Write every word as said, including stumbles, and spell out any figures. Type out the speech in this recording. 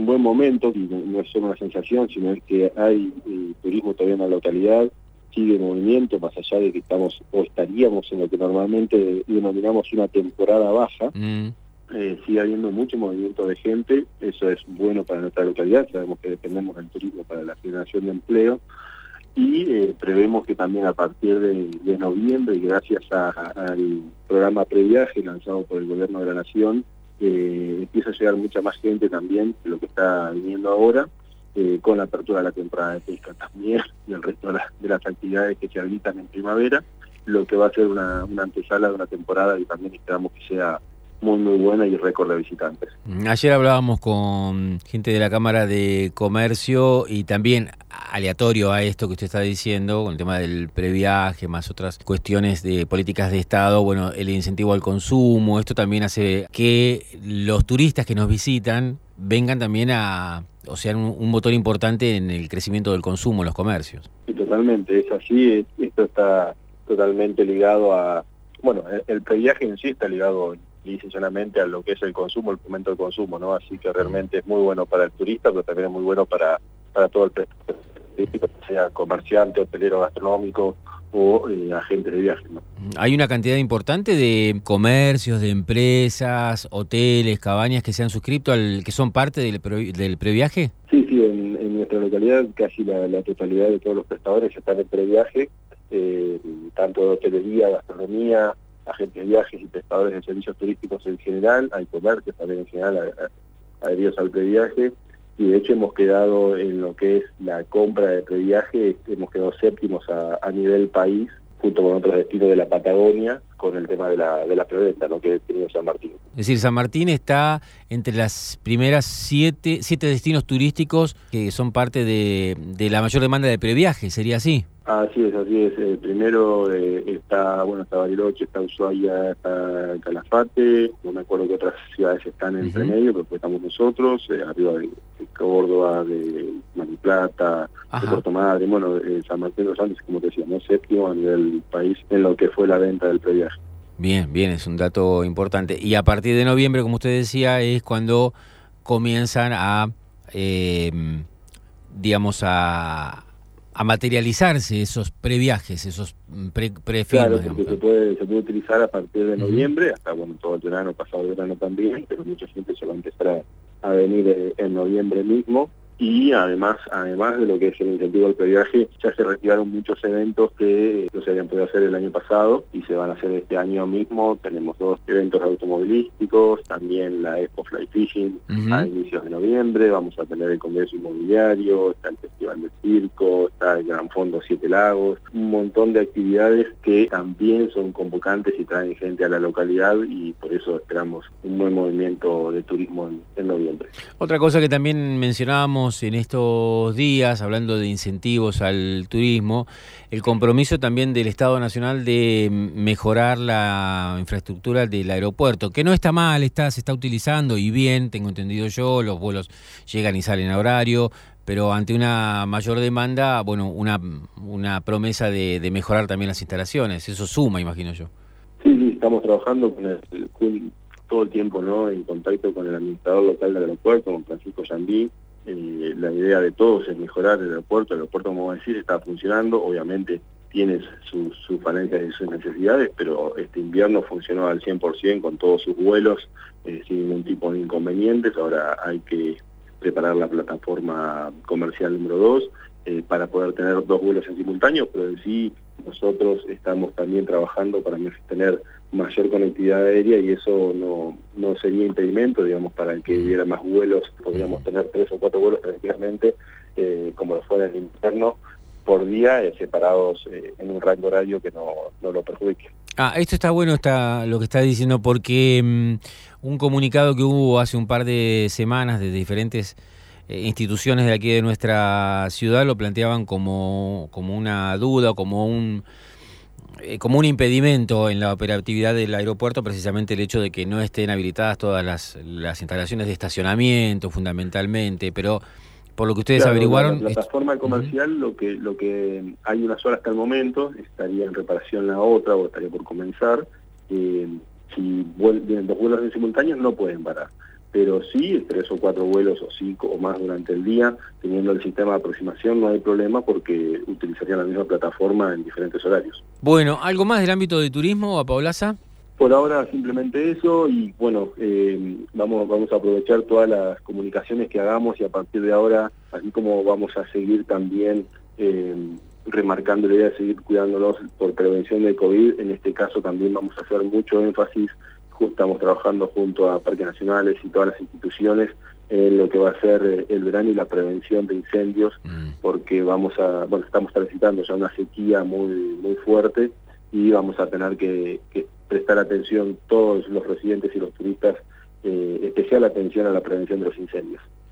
buen momento, y no es solo una sensación, sino es que hay eh, turismo todavía en la localidad, sigue movimiento, más allá de que estamos o estaríamos en lo que normalmente denominamos una temporada baja. Mm. Eh, sigue habiendo mucho movimiento de gente, eso es bueno para nuestra localidad, sabemos que dependemos del turismo para la generación de empleo, y eh, prevemos que también a partir de, de noviembre, y gracias a, a, al programa Previaje lanzado por el Gobierno de la Nación, eh, empieza a llegar mucha más gente también de lo que está viniendo ahora, eh, con la apertura de la temporada de pesca también, y el resto de, la, de las actividades que se habilitan en primavera, lo que va a ser una, una antesala de una temporada que también esperamos que sea muy muy buena y récord de visitantes. Ayer hablábamos con gente de la Cámara de Comercio y también aleatorio a esto que usted está diciendo, con el tema del previaje, más otras cuestiones de políticas de Estado, bueno, el incentivo al consumo, esto también hace que los turistas que nos visitan vengan también a, o sea, un, un motor importante en el crecimiento del consumo en los comercios. Sí, totalmente, es así, esto está totalmente ligado a, bueno, el, el previaje en sí está ligado licenciadamente a lo que es el consumo, el fomento del consumo, ¿no? Así que realmente es muy bueno para el turista, pero también es muy bueno para, para todo el turístico, sea comerciante, hotelero, gastronómico o eh, agente de viaje, ¿no? Hay una cantidad importante de comercios, de empresas, hoteles, cabañas que se han suscrito, al que son parte del, pre, del previaje. Sí, sí, en, en nuestra localidad casi la, la totalidad de todos los prestadores están en previaje, eh, tanto de hotelería, gastronomía, agentes de viajes y prestadores de servicios turísticos en general, hay comercios también en general adheridos al previaje, y de hecho hemos quedado en lo que es la compra de previaje, hemos quedado séptimos a, a nivel país, junto con otros destinos de la Patagonia, con el tema de la, de la preventa, ¿no?, que tiene San Martín. Es decir, San Martín está entre las primeras siete, siete destinos turísticos que son parte de, de la mayor demanda de previaje, ¿sería así? Así es, así es. Eh, primero eh, está, bueno, está Bariloche, está Ushuaia, está Calafate, no me acuerdo que otras ciudades están entre uh-huh. medio, pero pues estamos nosotros, eh, arriba de, de Córdoba, de Mar del Plata, Ajá. de Puerto Madryn, bueno, eh, San Martín de los Andes, como te decía, ¿no?, séptimo a nivel país en lo que fue la venta del previaje. Bien, bien, es un dato importante. Y a partir de noviembre, como usted decía, es cuando comienzan a, eh, digamos, a... a materializarse esos previajes, esos pre, prefirmas. Claro, porque se puede, se puede utilizar a partir de noviembre, uh-huh. hasta bueno, todo el verano, pasado el verano también, pero mucha gente se va a empezar a, a venir en noviembre mismo. Y además, además de lo que es el incentivo al previaje, ya se retiraron muchos eventos que no se habían podido hacer el año pasado y se van a hacer este año mismo. Tenemos dos eventos automovilísticos, también la Expo Fly Fishing uh-huh. a inicios de noviembre, vamos a tener el Congreso Inmobiliario, está el Festival del Circo, está el Gran Fondo Siete Lagos, un montón de actividades que también son convocantes y traen gente a la localidad, y por eso esperamos un buen movimiento de turismo en, en noviembre. Otra cosa que también mencionábamos en estos días, hablando de incentivos al turismo, el compromiso también del Estado Nacional de mejorar la infraestructura del aeropuerto, que no está mal, está, se está utilizando y bien, tengo entendido yo, los vuelos llegan y salen a horario, pero ante una mayor demanda, bueno, una, una promesa de, de mejorar también las instalaciones, eso suma, imagino yo. Sí, sí, estamos trabajando con el, con todo el tiempo, ¿no?, en contacto con el administrador local del aeropuerto, con Francisco Yandí. Eh, la idea de todos es mejorar el aeropuerto. El aeropuerto, como decir, está funcionando, obviamente tiene sus su falencias y sus necesidades, pero este invierno funcionó al cien por ciento con todos sus vuelos, eh, sin ningún tipo de inconvenientes. Ahora hay que preparar la plataforma comercial número dos eh, para poder tener dos vuelos en simultáneo, pero en sí nosotros estamos también trabajando para tener mayor conectividad aérea, y eso no, no sería impedimento, digamos, para el que hubiera más vuelos. Podríamos tener tres o cuatro vuelos tranquilamente, eh, como lo fuera en el invierno, por día, eh, separados eh, en un rango horario que no, no lo perjudique. Ah, esto está bueno, está lo que está diciendo, porque um, un comunicado que hubo hace un par de semanas de diferentes eh, instituciones de aquí de nuestra ciudad lo planteaban como, como una duda, como un... como un impedimento en la operatividad del aeropuerto, precisamente el hecho de que no estén habilitadas todas las, las instalaciones de estacionamiento, fundamentalmente, pero por lo que ustedes claro, averiguaron... La plataforma comercial, uh-huh. lo que lo que hay una sola hasta el momento, estaría en reparación la otra, o estaría por comenzar. Eh, si vienen dos vuelos en simultáneo, no pueden parar. pero sí tres o cuatro vuelos o cinco o más durante el día, teniendo el sistema de aproximación no hay problema porque utilizarían la misma plataforma en diferentes horarios. Bueno, ¿algo más del ámbito de turismo, Apaolaza? Por ahora simplemente eso y bueno, eh, vamos, vamos a aprovechar todas las comunicaciones que hagamos y a partir de ahora, así como vamos a seguir también eh, remarcando la idea de seguir cuidándonos por prevención de COVID, en este caso también vamos a hacer mucho énfasis. Estamos trabajando junto a parques nacionales y todas las instituciones en lo que va a ser el verano y la prevención de incendios, mm. porque vamos a, bueno, estamos transitando ya una sequía muy, muy fuerte y vamos a tener que, que prestar atención todos los residentes y los turistas, eh, especial atención a la prevención de los incendios.